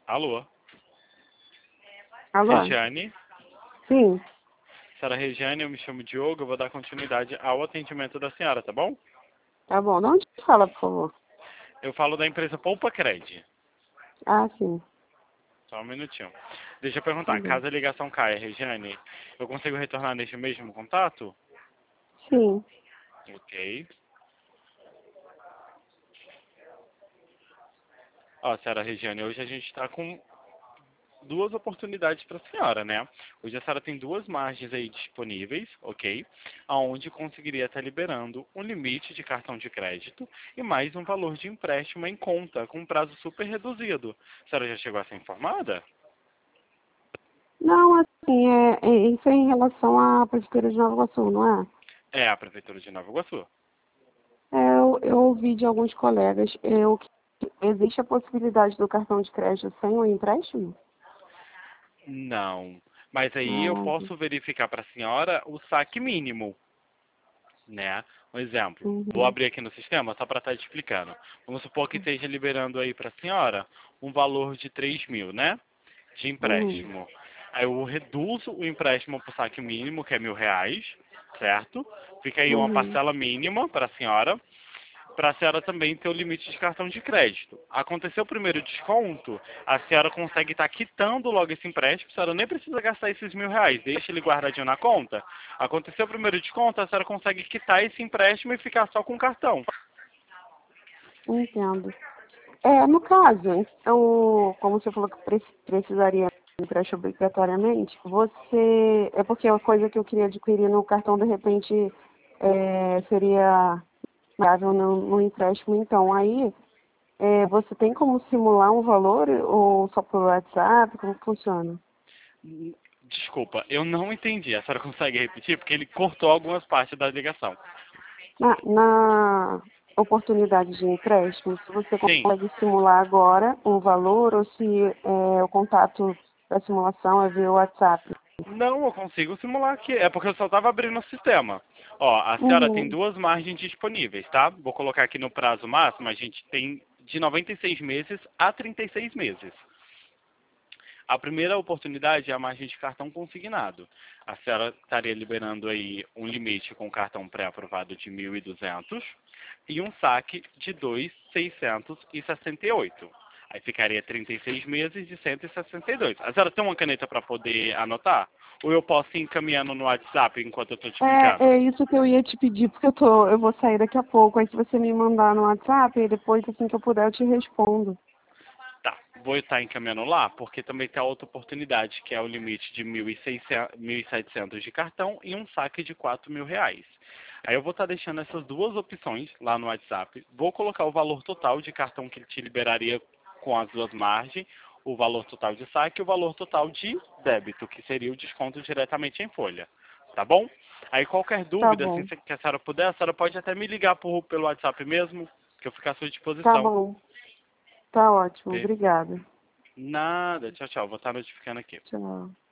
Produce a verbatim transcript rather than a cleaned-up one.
Alô? Alô? Regiane? Sim, Senhora Regiane, eu me chamo Diogo, eu vou dar continuidade ao atendimento da senhora, tá bom? tá bom. De onde fala, por favor? Eu falo da empresa Poupa Cred. Ah, sim. Só um minutinho. Deixa eu perguntar, Uhum. caso a ligação caia, Regiane, eu consigo retornar neste mesmo contato? Sim. Ok. Ó, senhora Regiane, hoje a gente está com duas oportunidades para a senhora, né? Hoje a senhora tem duas margens aí disponíveis, ok? Aonde conseguiria estar liberando um limite de cartão de crédito e mais um valor de empréstimo em conta, com um prazo super reduzido. A senhora já chegou a ser informada? Não, assim, é, é- isso é em relação à Prefeitura de Nova Iguaçu, não é? É a Prefeitura de Nova Iguaçu. É, eu, eu ouvi de alguns colegas eu, que existe a possibilidade do cartão de crédito sem o empréstimo? Não. Mas aí eu Ah, posso verificar para a senhora o saque mínimo, né? Um exemplo. Vou uhum, abrir aqui no sistema só para estar te explicando. Vamos supor que esteja liberando aí para a senhora um valor de três mil, né? De uhum, empréstimo. Aí eu reduzo o empréstimo para o saque mínimo, que é mil reais, certo? Fica aí uma uhum. parcela mínima para a senhora, para a senhora também ter o limite de cartão de crédito. Aconteceu o primeiro desconto, a senhora consegue estar quitando logo esse empréstimo, a senhora nem precisa gastar esses mil reais, deixa ele guardadinho na conta. Aconteceu o primeiro desconto, a senhora consegue quitar esse empréstimo e ficar só com o cartão. Entendo. É, no caso, então, como você falou que pre- precisaria de empréstimo obrigatoriamente, você. É porque a coisa que eu queria adquirir no cartão, de repente, é, seria viável no, no empréstimo. Então, aí, é, você tem como simular um valor ou só por WhatsApp? Como que funciona? Desculpa, eu não entendi. A senhora consegue repetir? Porque ele cortou algumas partes da ligação. Na, na oportunidade de empréstimo, se você Sim. consegue simular agora um valor ou se é, o contato da simulação é via WhatsApp. Não, eu consigo simular aqui. É porque eu só estava abrindo o sistema. Ó, a senhora tem Uhum. duas margens disponíveis, tá? Vou colocar aqui no prazo máximo, a gente tem de noventa e seis meses a trinta e seis meses. A primeira oportunidade é a margem de cartão consignado. A senhora estaria liberando aí um limite com cartão pré-aprovado de mil e duzentos e um saque de dois mil seiscentos e sessenta e oito. Aí ficaria trinta e seis meses de cento e sessenta e dois. A senhora tem uma caneta para poder anotar? Ou eu posso ir encaminhando no WhatsApp enquanto eu estou te É, explicando? é isso que eu ia te pedir, porque eu tô, eu vou sair daqui a pouco. Aí se você me mandar no WhatsApp, e depois assim que eu puder eu te respondo. Tá, vou estar encaminhando lá, porque também tem a outra oportunidade, que é o limite de mil e seiscentos, mil e setecentos de cartão e um saque de quatro mil reais. Aí eu vou estar deixando essas duas opções lá no WhatsApp. Vou colocar o valor total de cartão que ele te liberaria com as duas margens, o valor total de saque e o valor total de débito, que seria o desconto diretamente em folha. Tá bom? Aí qualquer Tá dúvida, assim bom, que a senhora puder, a senhora pode até me ligar por, pelo WhatsApp mesmo, que eu fico à sua tá disposição. bom, tá ótimo, obrigada. Nada. Tchau, tchau. Vou estar notificando aqui. Tchau.